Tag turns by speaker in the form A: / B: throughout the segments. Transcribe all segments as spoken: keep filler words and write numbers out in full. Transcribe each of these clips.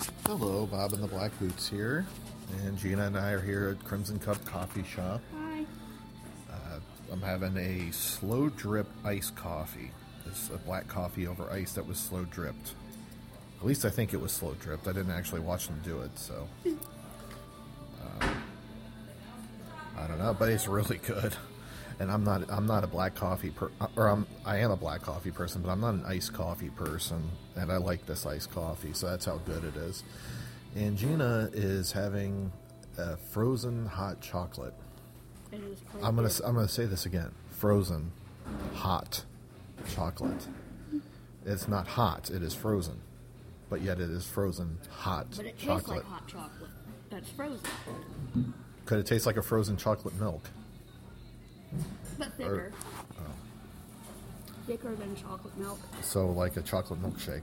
A: Hello, Bob and the Black Boots here, and Gina and I are here at Crimson Cup Coffee Shop.
B: Hi.
A: Uh, I'm having a slow drip iced coffee. It's a black coffee over ice that was slow dripped. At least I think it was slow dripped. I didn't actually watch them do it, so um, I don't know, but it's really good. And I'm not I'm not a black coffee per, or I'm I am a black coffee person, but I'm not an iced coffee person, and I like this iced coffee, so that's how good it is. And Gina is having a frozen hot chocolate.
B: It is quite
A: I'm gonna
B: good.
A: I'm gonna say this again: frozen hot chocolate. It's not hot; it is frozen, but yet it is frozen hot
B: But it tastes
A: chocolate.
B: like hot chocolate. That's frozen.
A: Could it taste like a frozen chocolate milk?
B: But thicker. Thicker than chocolate milk.
A: So like a chocolate milkshake?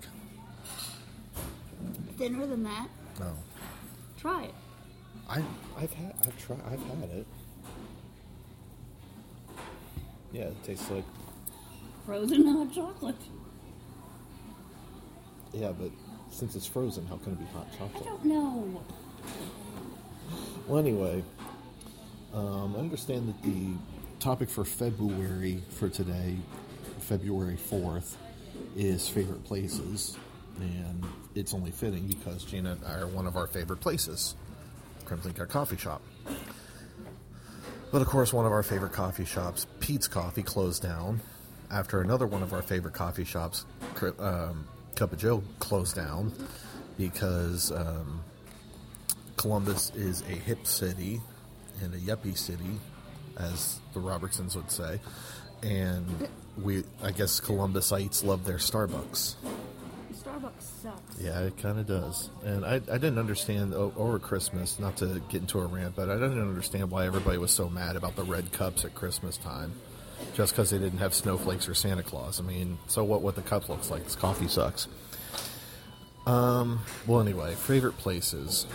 B: Thinner than that.
A: No.
B: Try it.
A: I I've had I've tried I've had it. Yeah, it tastes like
B: Frozen hot chocolate.
A: yeah, but since it's frozen, how can it be hot
B: I
A: chocolate?
B: don't know.
A: Well, anyway, um, I understand that the topic for February for today, February fourth, is favorite places, and it's only fitting because Gina and I are one of our favorite places, Crimson Cut Coffee Shop. But of course, one of our favorite coffee shops, Pete's Coffee, closed down after another one of our favorite coffee shops, um, Cup of Joe, closed down because um, Columbus is a hip city and a yuppie city, as the Robertsons would say, and we, I guess, Columbusites love their Starbucks.
B: Starbucks sucks.
A: Yeah, it kind of does. And I, I didn't understand o- over Christmas, not to get into a rant, but I didn't understand why everybody was so mad about the red cups at Christmas time, just because they didn't have snowflakes or Santa Claus. I mean, so what? What the cup looks like? This coffee sucks. Um. Well, anyway, favorite places.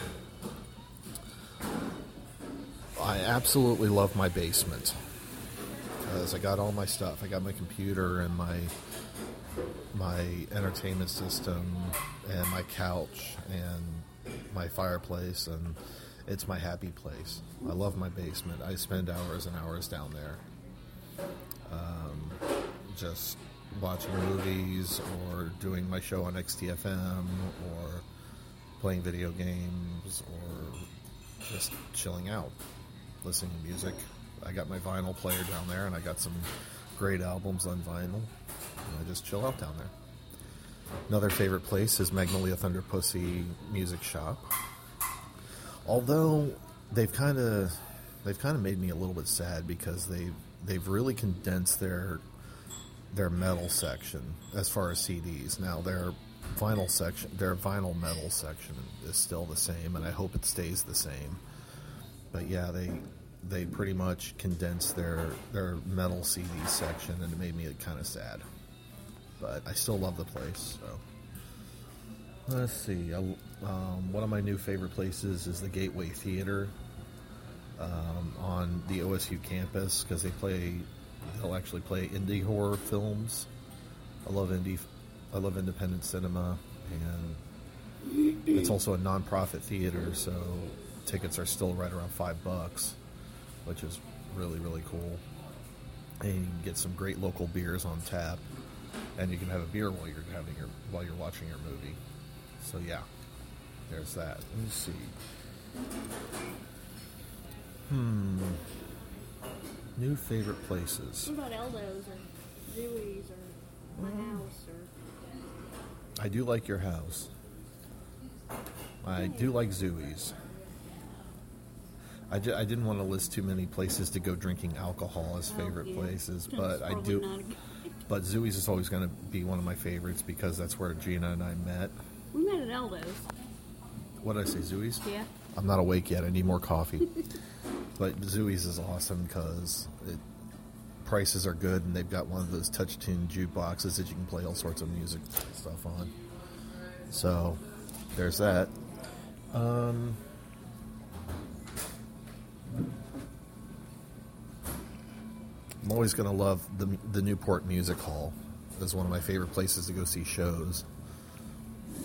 A: I absolutely love my basement because I got all my stuff. I got my computer and my my entertainment system and my couch and my fireplace, and it's my happy place. I love my basement. I spend hours and hours down there, um, just watching movies or doing my show on X T F M or playing video games or just chilling out, listening to music. I got my vinyl player down there, and I got some great albums on vinyl. And I just chill out down there. Another favorite place is Magnolia Thunder Pussy Music Shop. Although they've kind of they've kind of made me a little bit sad because they they've really condensed their their metal section as far as C Ds. Now their vinyl section, their vinyl metal section is still the same, and I hope it stays the same. But yeah, they they pretty much condensed their their metal C D section, and it made me kind of sad. But I still love the place. So let's see. I, um, one of my new favorite places is the Gateway Theater um, on the O S U campus because they play. They'll actually play indie horror films. I love indie. I love independent cinema, and it's also a non-profit theater, so tickets are still right around five bucks, which is really really cool. And you can get some great local beers on tap, and you can have a beer while you're having your while you're watching your movie. So yeah, there's that. Let me see. Hmm. New favorite places.
B: What about Eldo's or Dewey's or my house or?
A: I do like your house. I do like Zooey's. I, ju- I didn't want to list too many places to go drinking alcohol as
B: Oh,
A: favorite
B: yeah.
A: places,
B: That's
A: but I
B: probably
A: do.
B: not a good-
A: But Zooey's is always going to be one of my favorites because that's where Gina and I met.
B: We met at Eldo's.
A: What did I say, Zooey's?
B: Yeah.
A: I'm not awake yet. I need more coffee. But Zooey's is awesome because it, prices are good, and they've got one of those touch tune jukeboxes that you can play all sorts of music stuff on. So there's that. Um, I'm always going to love the the Newport Music Hall. It's one of my favorite places to go see shows.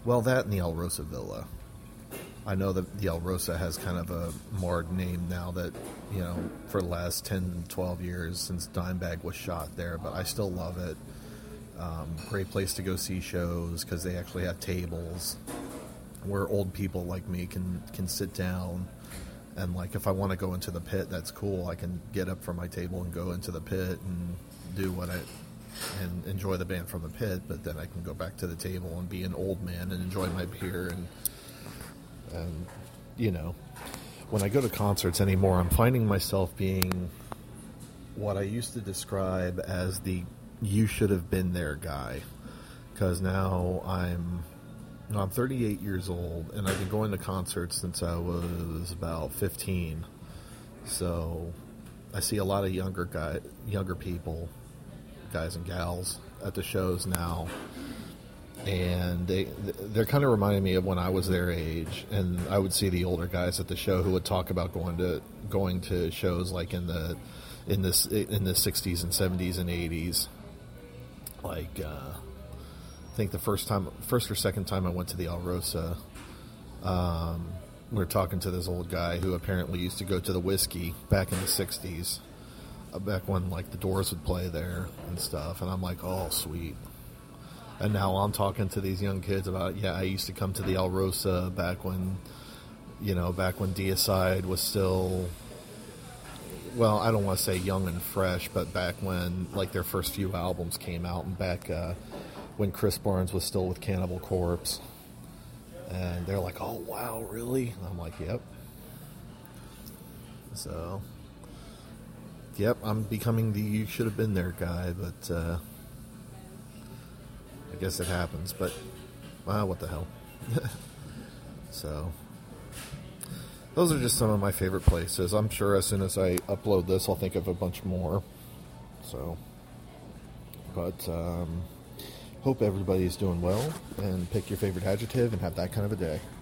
A: Well, that and the El Rosa Villa. I know that the El Rosa has kind of a marred name now that, you know, for the last ten, twelve years since Dimebag was shot there, but I still love it. Um, great place to go see shows because they actually have tables where old people like me can, can sit down. And, like, if I want to go into the pit, that's cool. I can get up from my table and go into the pit and do what I... and enjoy the band from the pit, but then I can go back to the table and be an old man and enjoy my beer. And, and you know, when I go to concerts anymore, I'm finding myself being what I used to describe as the you should have been there guy. Because now I'm... No, I'm thirty-eight years old, and I've been going to concerts since I was about fifteen. So I see a lot of younger guy, younger people, guys and gals, at the shows now, and they they're kind of reminding me of when I was their age. And I would see the older guys at the show who would talk about going to going to shows like in the in this in the sixties and seventies and eighties, like. Uh, I think the first time, first or second time I went to the El Rosa, um, we were talking to this old guy who apparently used to go to the Whiskey back in the sixties, uh, back when like the Doors would play there and stuff. And I'm like, oh, sweet. And now I'm talking to these young kids about, yeah, I used to come to the El Rosa back when, you know, back when Deicide was still, well, I don't want to say young and fresh, but back when like their first few albums came out, and back, uh, when Chris Barnes was still with Cannibal Corpse. And they're like, oh, wow, really? And I'm like, yep. So, yep, I'm becoming the you should have been there guy, but uh, I guess it happens. But, well, what the hell. So, those are just some of my favorite places. I'm sure as soon as I upload this, I'll think of a bunch more. So, but, um... hope everybody's doing well, and pick your favorite adjective and have that kind of a day.